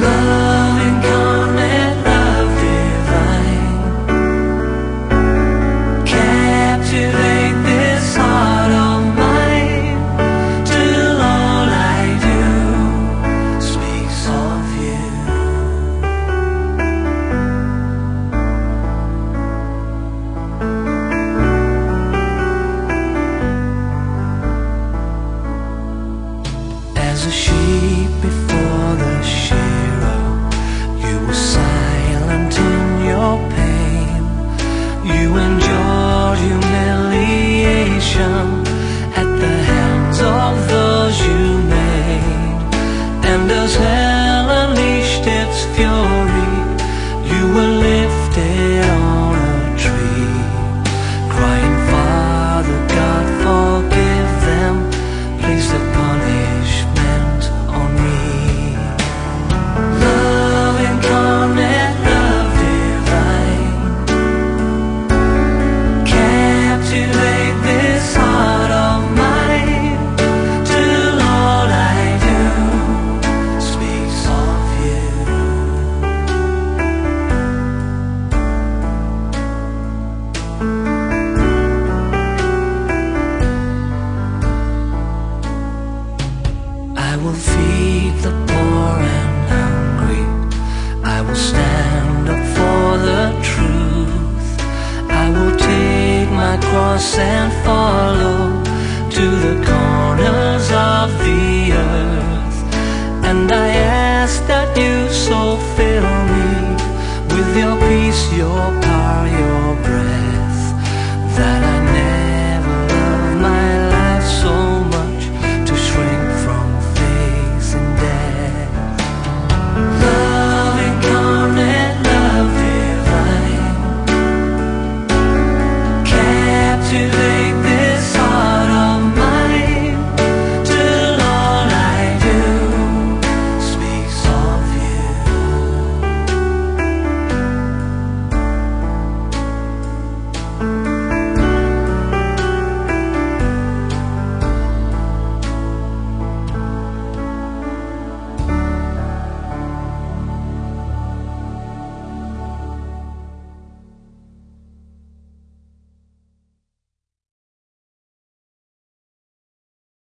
Love incarnate, love divine, captivate this heart of mine, till all I do speaks of you. As a sheep before the shearer, you were silent in your pain. You endured humiliation at the hands of those you made. And as hell unleashed its fury, you were lifted on a tree, crying, Father God, forgive them, place the punishment on me. Love incarnate, love divine, captivate this heart of mine, till all I do speaks of you. I will feed the poor and hungry. I will stand up for the truth. I will take my cross and follow to the corners of the earth. And I ask that you so fill me with your peace, your